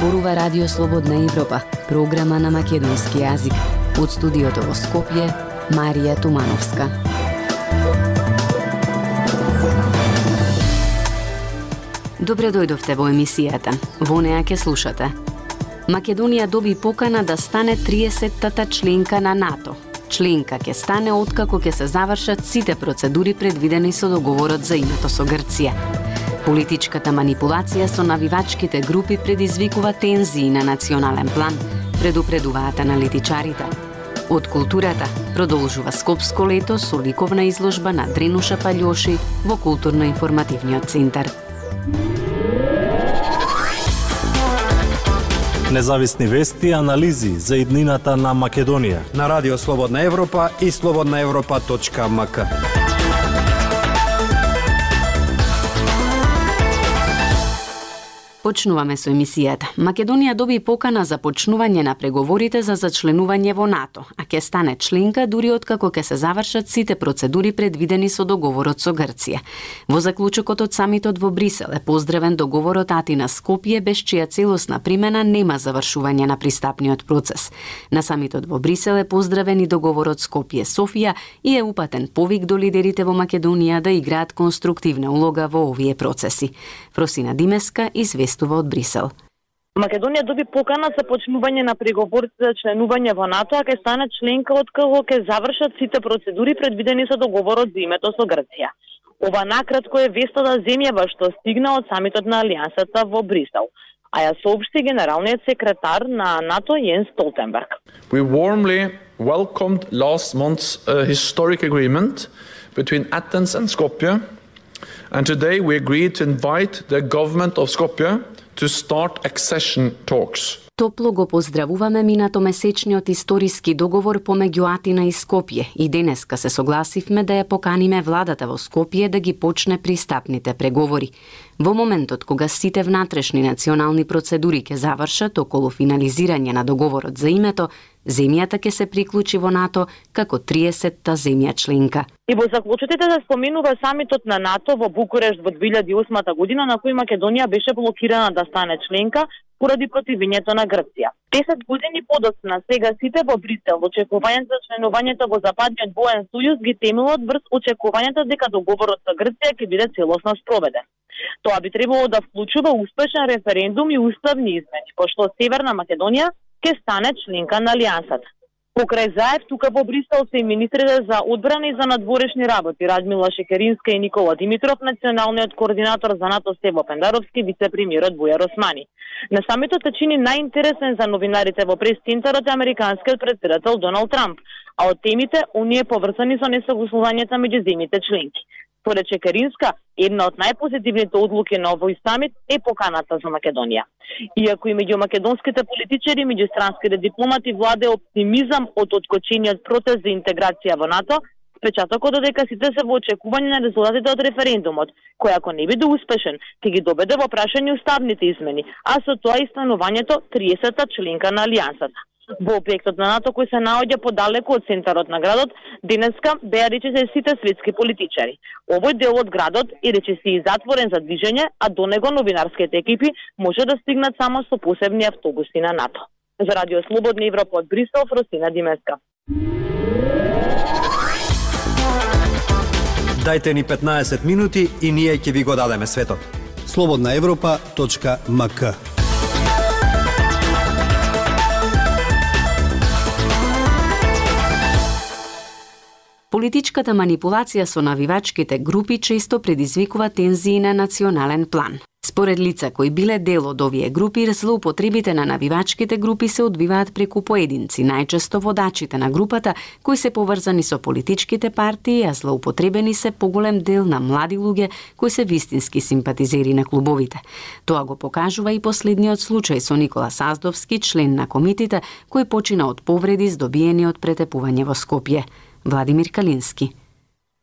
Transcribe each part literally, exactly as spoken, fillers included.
зборува Радио Слободна Европа, програма на македонски јазик. Од студиото во Скопје, Марија Тумановска. Добре дојдовте во емисијата. Во неа ќе слушате. Македонија доби покана да стане триесеттата членка на НАТО. Членка ќе стане откако ќе се завршат сите процедури предвидени со договорот за името со Грција. Политичката манипулација со навивачките групи предизвикува тензии на национален план, предупредуваат аналитичарите. Од културата продолжува Скопско лето со ликовна изложба на Дренуша Паљоши во културно-информативниот центар. Независни вести и анализи за иднината на Македонија на Радио Слободна Европа и слободна европа точка ем ка. Почнуваме со емисијата. Македонија доби покана за почнување на преговорите за зачленување во НАТО, а ќе стане членка дури откако ќе се завршат сите процедури предвидени со договорот со Грција. Во заклучокот од самитот во Брисел е поздравен договорот Атина-Скопје, без чија целосна примена нема завршување на пристапниот процес. На самитот во Брисел е поздравен и договорот Скопје-Софија и е упатен повик до лидерите во Македонија да играат конструктивна улога во овие процеси. Фросина Димеска известува од Брисел. Македонија доби покана за почнување на преговорите за членување во НАТО, а ќе стане членка откако ќе завршат сите процедури предвидени со договорот за името со Грција. Ова накратко е вестата земјава што стигна од самитот на Алијансата во Брисел, а ја соопшти генералниот секретар на НАТО Јенс Столтенберг. We warmly welcomed last month's uh, historic agreement between Athens and Skopje. And today we agreed to invite the government of Skopje to start accession talks. Топло го поздравуваме минатомесечниот историски договор помеѓу Атина и Скопје и денеска се согласивме да ја поканиме владата во Скопје да ги почне пристапните преговори. Во моментот кога сите внатрешни национални процедури ќе завршат околу финализирање на договорот за името, земјата ќе се приклучи во НАТО како триесетта земја членка. И во заклучотите се споменува самитот на НАТО во Букурешт во две илјади и осма година, на кој Македонија беше блокирана да стане членка поради противењето на Грција. десет години подоцна, сега сите во Брисел во очекувањето за членувањето во Западниот воен сојуз ги темелат врз очекувањето дека договорот со Грција ќе биде целосно спроведен. Тоа би требало да вклучува успешен референдум и уставни измени, пошто Северна Македонија ќе стане членка на Алијансата. Покрај заев, тука во Брисел се и министрите за одбрана и за надворешни работи Радмила Шекеринска и Никола Димитров, националниот координатор за НАТО Стево Пендаровски, вице-премиерот Бујар Османи. На самитот се чини најинтересен за новинарите во прес-центарот е американскиот претседател Доналд Трамп, а од темите оние поврзани со несогласувањата меѓу земјите членки. Според Шекеринска, една од најпозитивните одлуки на овој самит е поканата за Македонија. Иако и меѓу македонските политичари, меѓу странските дипломати владе оптимизам од откочениот процес за интеграција во НАТО, впечатокот додека сите се во очекување на резултатите од референдумот, кој ако не биде успешен, ќе ги доведе во прашање уставните измени, а со тоа и станувањето триесетта членка на Алијансата. Во објектот на НАТО кој се наоѓа подалеку од центарот на градот, денеска беа речиси сите светски политичари. Овој дел од градот е речиси и затворен за движење, а до него новинарските екипи може да стигнат само со посебни автобуси на НАТО. За Радио Слободна Европа од Брисел, Фросина Димеска. Дајте ни петнаесет минути и ние ќе ви го дадеме светот. слободна европа точка ем ка. Политичката манипулација со навивачките групи често предизвикува тензии на национален план. Според лица кои биле дел од овие групи, злоупотребите на навивачките групи се одвиваат преку поединци, најчесто водачите на групата, кои се поврзани со политичките партии, а злоупотребени се поголем дел на млади луѓе кои се вистински симпатизери на клубовите. Тоа го покажува и последниот случај со Никола Саздовски, член на комитета, кој почина од повреди здобиени од претепување во Скопје. Владимир Калински.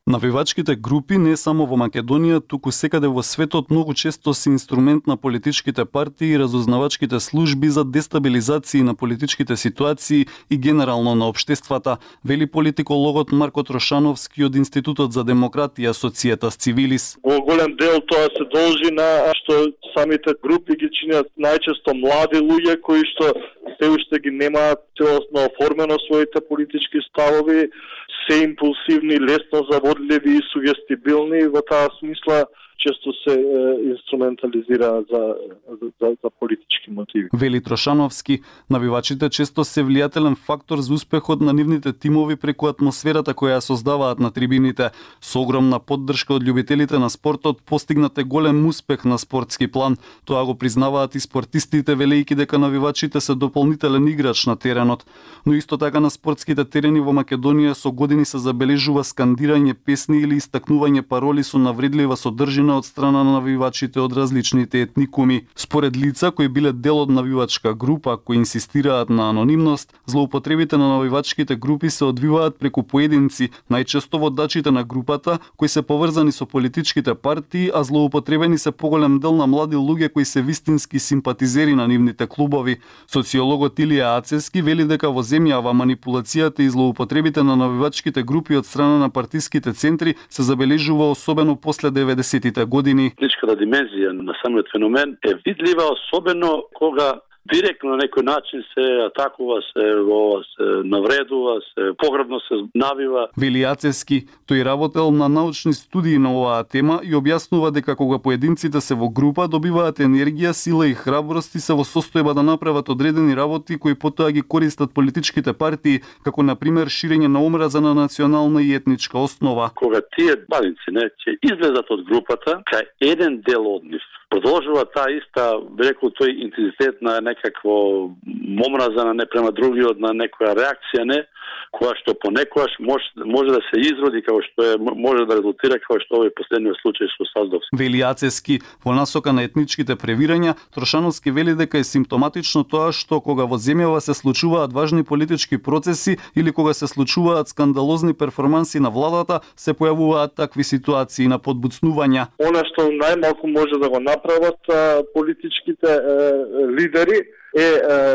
Навивачките групи не само во Македонија, туку секаде во светот многу често се инструмент на политичките партии и разузнавачките служби за дестабилизација на политичките ситуации и генерално на општествата, вели политикологот Марко Трошановски од Институтот за демократија Societas Civilis. Во голем дел тоа се должи на што самите групи ги чинат најчесто млади луѓе кои што се уште ги немаат целосно оформено своите политички ставови, се импулсивни, лесно заводливи и сугестибилни, во таа смисла често се е, инструментализираат за, за, за политички мотиви. Вели Трошановски, навивачите често се влијателен фактор за успехот на нивните тимови преку атмосферата која ја создаваат на трибините. Со огромна поддршка од љубителите на спортот постигнат е голем успех на спортски план. Тоа го признаваат и спортистите, велејќи дека навивачите се дополнителен играч на теренот. Но исто така на спортските терени во Македонија со години се забележува скандирање песни или истакнување пароли со навредлива содржина од страна на навивачите од различните етникуми. Според лица кои биле дел од навивачка група кои инсистираат на анонимност, злоупотребите на навивачките групи се одвиваат преку поединци, најчесто водачите на групата кои се поврзани со политичките партии, а злоупотребени се поголем дел на млади луѓе кои се вистински симпатизери на нивните клубови. Социологот Илија Ацески вели дека во земјава манипулацијата и злоупотребите на навивачките групи од страна на партиските центри се забележува особено после деветдесетите години. Етничката димензија на самиот феномен е видлива, особено кога директно на некој начин се атакува, се, се навредува, се погребно се навива. Вели Ацески, тој работел на научни студии на оваа тема и објаснува дека кога поединците се во група добиваат енергија, сила и храброст и се во состојба да направат одредени работи кои потоа ги користат политичките партии, како на пример ширење на омраза на национална и етничка основа. Кога тие бадинци не ќе излезат од групата, кај еден дел од нив продолжува таа иста, би рекол, тој интензитет на некакво омраза на не према другиот, на некоја реакција, не, која што понекогаш може, може да се изроди како што е, може да резултира како што овој последниот случај со Саздовски. Вели Ацески, во насока на етничките превирања, Трошановски вели дека е симптоматично тоа што кога во земјава се случуваат важни политички процеси или кога се случуваат скандалозни перформанси на владата, се појавуваат такви ситуации на подбуцнувања. Она што најмалку може да го направат а, политичките а, лидери е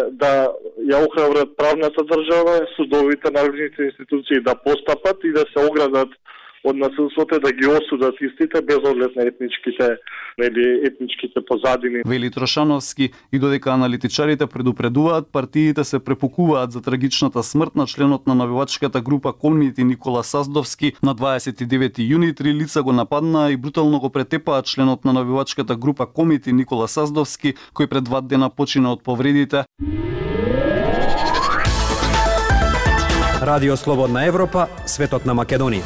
да ја охрабрат правната држава, судовите, надлежните институции да постапат и да се оградат од насилството, да ги осудат истите без оглед на етничките или етничките позадини. Вели Трошановски, и додека аналитичарите предупредуваат, партиите се препукуваат за трагичната смрт на членот на навивачката група Комити Никола Саздовски. На дваесет и девети јуни три лица го нападнаа и брутално го претепаат членот на навивачката група Комити Никола Саздовски, кој пред два дена почина од повредите. Радио Слободна Европа, светот на Македонија.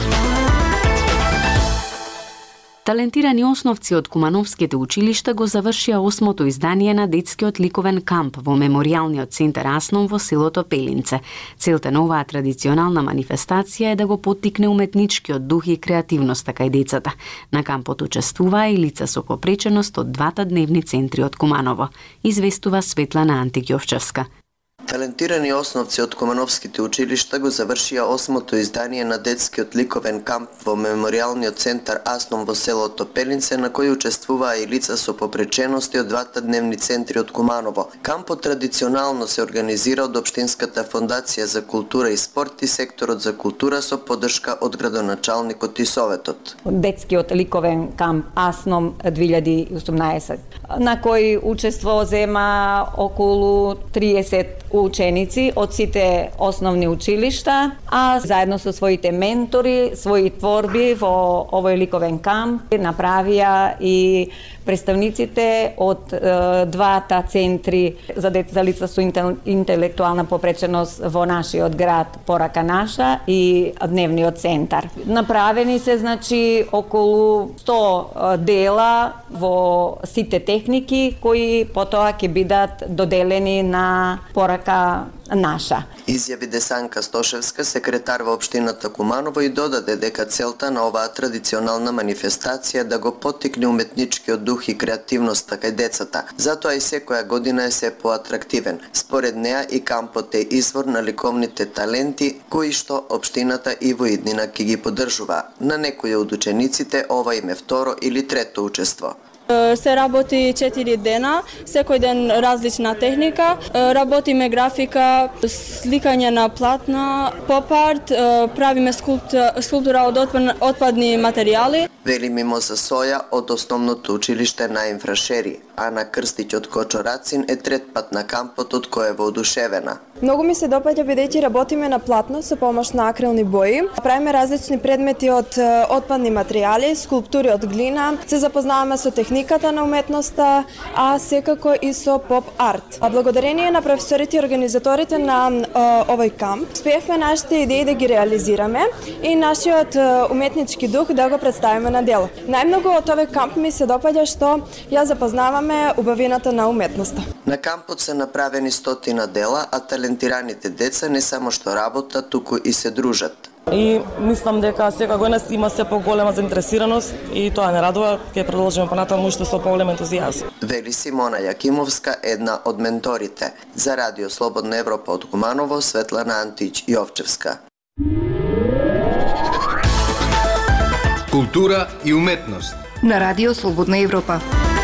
Талентирани основци од кумановските училишта го завршија осмото издание на детскиот ликовен камп во меморијалниот центар Асном во селото Пелинце. Целта на оваа традиционална манифестација е да го поттикне уметничкиот дух и креативноста кај децата. На кампот учествуваа и лица со попреченост од двата дневни центри од Куманово, известува Светлана Антиќовчевска. Талентирани основци од кумановските училишта го завршија осмото издание на детскиот ликовен камп во меморијалниот центар Асном во селото Пелинце, на кој учествуваа и лица со попречености од двата дневни центри од Куманово. Кампот традиционално се организира од Општинската фондација за култура и спорт и секторот за култура со поддршка од градоначалникот и советот. Детскиот ликовен камп Асном две илјади и осумнаесет, на кој учество зема околу триесет ученици од сите основни училишта, а заедно со своите ментори, своји творби во овој ликовен камп направија и представниците од е, двата центри за деца за лица со интелектуална попреченост во нашиот град Порака наша и дневниот центар. Направени се значи околу сто дела во сите техники кои потоа ќе бидат доделени на Порака наша. Изјави Десанка Стошевска, секретар во општината Куманово, и додаде дека целта на оваа традиционална манифестација да го поттикне уметничкиот дух и креативноста кај децата. Затоа и секоја година е се поатрактивен. Според неа и кампот е извор на ликовните таленти кои што општината и во иднина ќе ги поддржува. На некои од учениците ова им е второ или трето учество. Се работи четири дена, секој ден различна техника. Работиме графика, сликање на платна, поп-арт, правиме скулптура од отпадни материјали. Вели Мимоза Соја од основното училиште на Инфрашери. Ана Крстиќ од Кочорацин е трет пат на кампот, од кој е воодушевена. Многу ми се допаѓа бидејќи работиме на платно со помош на акрилни бои. Правиме различни предмети од отпадни материјали, скулптури од глина, се запознаваме со техниката на уметноста, а секако и со поп-арт. А благодарение на професорите и организаторите на а, овој камп, успеевме нашите идеи да ги реализираме и нашиот уметнички дух да го представиме на дело. Најмногу од овој камп ми се допаѓа што ја запознаваме убавината на уметноста. На кампот се направени стотина дела, а талентираните деца не само што работат, туку и се дружат. И мислам дека секоја година има се поголема заинтересираност и тоа не радува, ќе продолжиме понатаму уште со поголем ентузијазм. Вели Симона Јакимовска, една од менторите. За Радио Слободна Европа од Куманово, Светлана Антич Јовчевска. Култура и уметност на Радио Слободна Европа.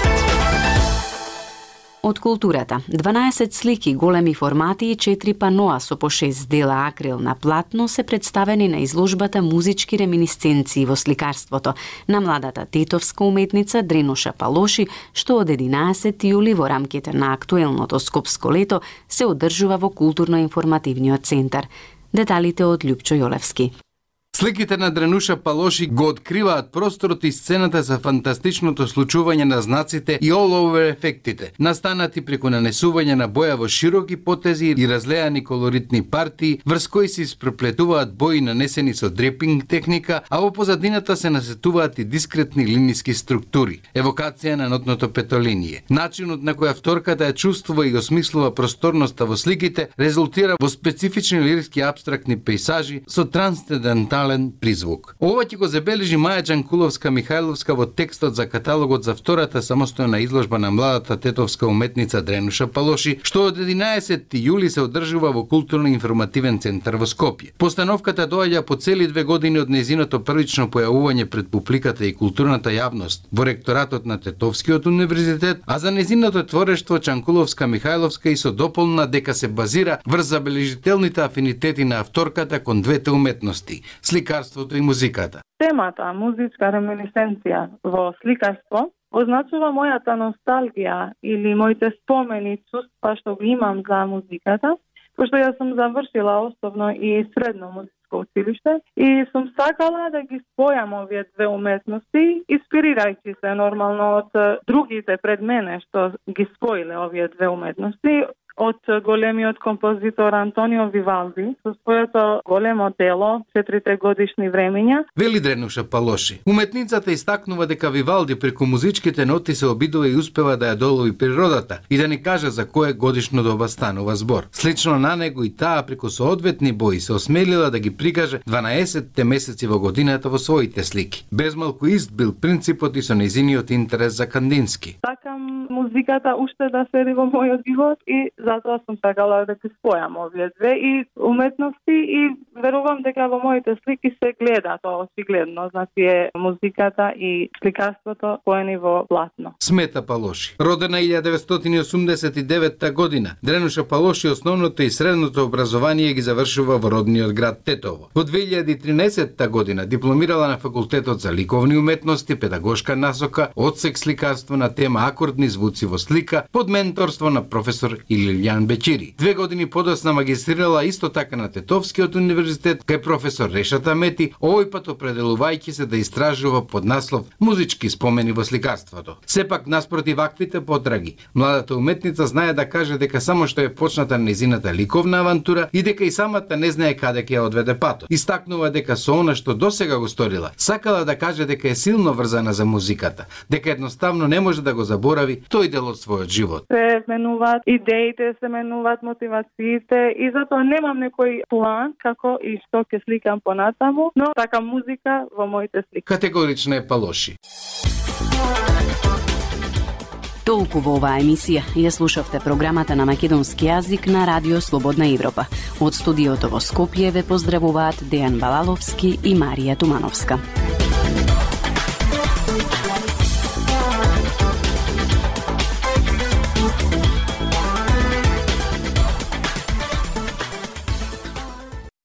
Од културата, дванаесет слики, големи формати и четири паноа со по шест дела акрил на платно се представени на изложбата Музички реминисценции во сликарството на младата тетовска уметница Дренуша Палоши, што од единаесети јули во рамките на актуелното Скопско лето се одржува во културно-информативниот центар. Деталите од Љупчо Јолевски. Сликите на Дренуша Палоши го откриваат просторот и сцената за фантастичното случување на знаците и all-over ефектите, настанати преку нанесување на боја во широки потези и разлеани колоритни партии, врз кои се испреплетуваат бои нанесени со дрепинг техника, а во позадината се насетуваат и дискретни линиски структури, евокација на нотното петолиние. Начинот на кој авторката ја чувствува и осмислува просторноста во сликите резултира во специфични лирски апстрактни пейсажи со трансцендентален призвук. Ова ќе го забележи Маја Джанкуловска-Михајловска во текстот за каталогот за втората самостојна изложба на младата тетовска уметница Дренуша Палоши, што од единаесети јули се одржува во културно-информативен центар во Скопје. Постановката доаѓа по цели две години од нејзиното првично појавување пред публиката и културната јавност во ректоратот на Тетовскиот универзитет, а за нејзиното творештво Джанкуловска-Михајловска и со дополна дека се базира врз забележителните афинитети на авторката кон двете уметности – сликарството и музиката. Темата музичка реминисценција во сликарство означува мојата носталгија или моите спомени, чувства што ги имам за музиката, пошто јас сум завршила основно и средно музичко училиште и сум сакала да ги спојам овие две уметности, инспирирајќи се нормално од другите пред мене што ги споиле овие две уметности, од големиот композитор Антонио Вивалди со своето големо дело четирите годишни времиња. Вели Дренуша Палоши. Уметницата истакнува дека Вивалди преку музичките ноти се обидува и успева да ја долови природата и да ни каже за кое годишно доба станува збор. Слично на него и таа преку соодветни бои се осмелила да ги прикаже дванаесетте месеци во годината во своите слики. Безмалку ист бил принципот и со нејзиниот интерес за Кандински. Сакам музиката уште да седи во мојот живот и затоа сум сакала да ги спојам овие две и уметности и верувам дека во моите слики се гледа тоа очигледно, значи е музиката и сликарството споени во платно. Смета Палоши. Родена илјада деветстотини и осумдесет и девета година, Дренуша Палоши основното и средното образование ги завршува во родниот град Тетово. Во две илјади и тринаесетта година дипломирала на факултетот за ликовни уметности, педагошка насока, одсек сликарство на тема акордни звуци во слика под менторство на професор Илијан Бечири. Две години подоцна магистрирала исто така на Тетовскиот универзитет универзитет кај професор Решата Мети, овој пат определувајќи се да истражува под наслов Музички спомени во сликарството. Сепак наспроти ваквите потраги, младата уметница знае да каже дека само што е почната незината ликовна авантура и дека и самата не знае каде ќе ја одведе патот. Истакнува дека со она што досега го сторила, сакала да каже дека е силно врзана за музиката, дека едноставно не може да го заборави тој дел од својот живот. Се менуваат идеите, се менуваат мотивациите и затоа немам некој план како и што ќе сликам понатаму, но така музика во моите слики. Категорично е Палоши. Толку во оваа емисија. Ја слушавте програмата на македонски јазик на Радио Слободна Европа. Од студиото во Скопје ве поздравуваат Дејан Балаловски и Марија Тумановска.